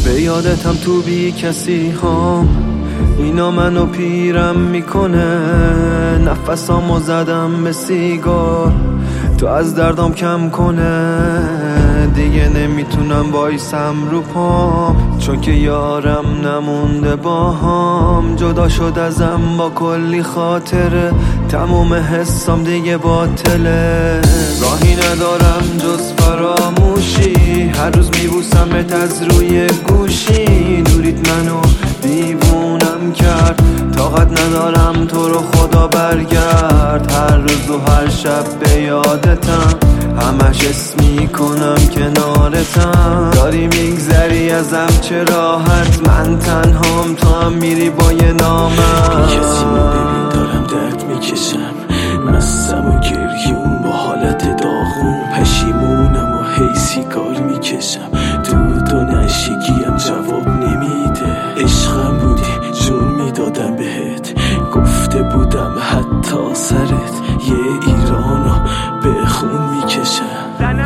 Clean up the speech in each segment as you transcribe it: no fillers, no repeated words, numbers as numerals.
به یادتم تو بی کسی هام، اینا منو پیرم میکنه. نفسامو زدم به سیگار، تو از دردام کم کنه. دیگه نمیتونم وایسم رو پام، چون که یارم نمونده باهام. جدا شد ازم با کلی خاطره، تموم حسام دیگه باطله. راهی ندارم جز فراموشی، هر روز میبوسمت از روی گوشی. دوریت منو دیوونم کرد، طاقت ندارم تو رو خدا برگرد. هر روز و هر شب به یادتم، همش اسم میکنم کنارتم. داری میگذری ازم چه راحت، من تنهام تو هم میری با یه نامم. بی کسی رو ببین دارم درد میکشم، مستم و گریون با حالت داغون. پشیمونم و هی سیگار میکشم، دود و نشگیم جواب نمیده. عشقم بودی جون میدادم بهت، گفته بودم حتی سرت. یه ایرانو به خون میکشم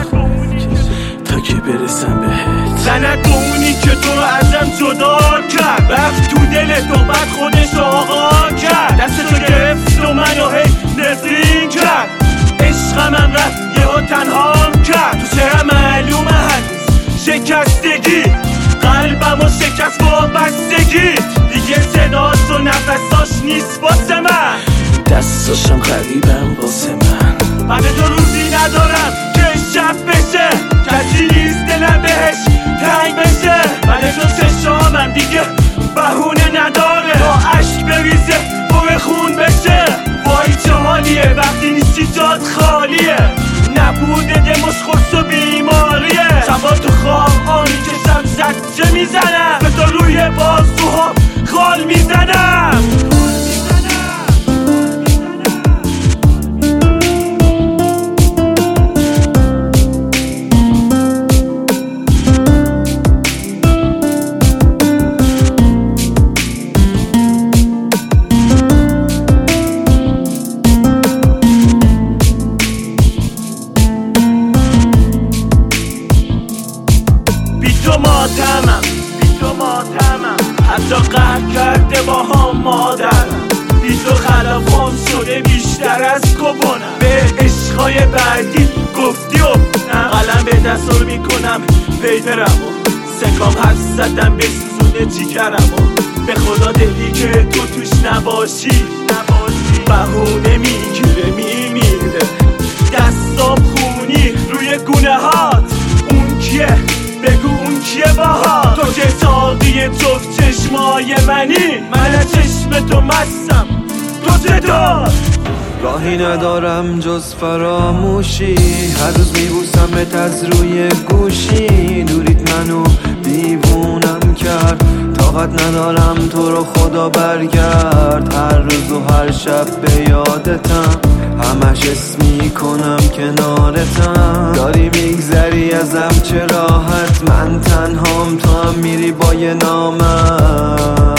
تا که برسم بهت. لعنت اونی که تو رو ازم جدا کرد، رفت تو دلت و بعد خودش آقا کرد. دستتو گرفت و منو هی نفرین کرد. عشقمم رفت یهو تنهام کرد. تو چرا معلومه هنوز شکستگی، قلبمو شکست با بستگی. دیگه صداش و نفساش نیست واسه من، دستاشم غریبم واسه من. بعد تو روزی ندارم که شب بشه، کسی نیست دلم بهش تنگ بشه. بعد تو چشامم دیگه بهونه نداره، با عشق بریزه پر خون بشه. وای چه حالیه وقتی نیستی جات خالیه، نبوده دمش خورس و بیماریه. شبا تو خواب آنی کشم زجه میزنم، به تو روی بازوها خال میزنم. بی تو ماتمم، حتی قهر کرده با هم مادرم. بی تو خلافام شده بیشتر از کپونم. به عشقای بعدی گفتی و قلم به دست رو میکنم پیپرمو. سکام حرف زدم به سوزونه جیگرمو. به خدا دلی که تو توش نباشی بهونه میگیره میمیره. دستام خونی روی گونه هات، اون کیه بگو اون کیه باها. تو که ساقی جفت چشمای منی، من از چشم تو مستم تو چطور. راهی ندارم جز فراموشی، هر روز میبوسمت از روی گوشی. دوریت منو دیوونم کرد، طاقت ندارم تو رو خدا برگرد. هر روز و هر شب به یادتم، همش اسم میکنم کنارتم. داری میگذری ازم چه راحت، من تنهام تو هم میری با یه نامم.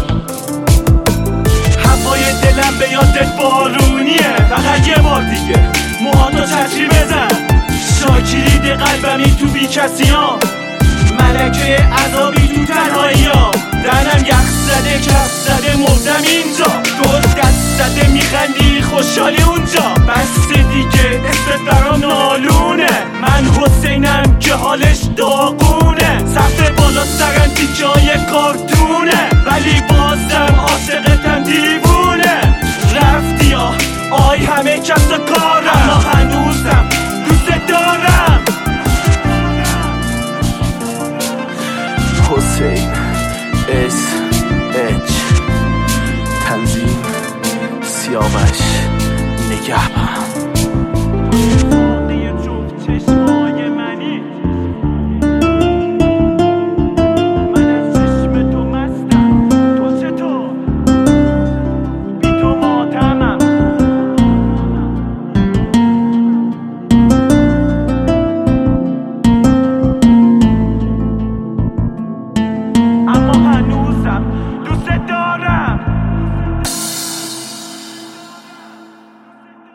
هوای دلم به یادت بارونیه، فقط یه بار دیگه موهاتو چتری بزن. شاکرید قلبمی تو بی کسیام، ملکه عذابی تو تنهاییام. دهنم یخ زده کف زده مردم اینجا، تو دست زده میخندی خوشحالی اونجا. بس دیگه اسمت برام نالونه، من حسینم که حالش داغونه. سقف بالا سرن تیکه های کارت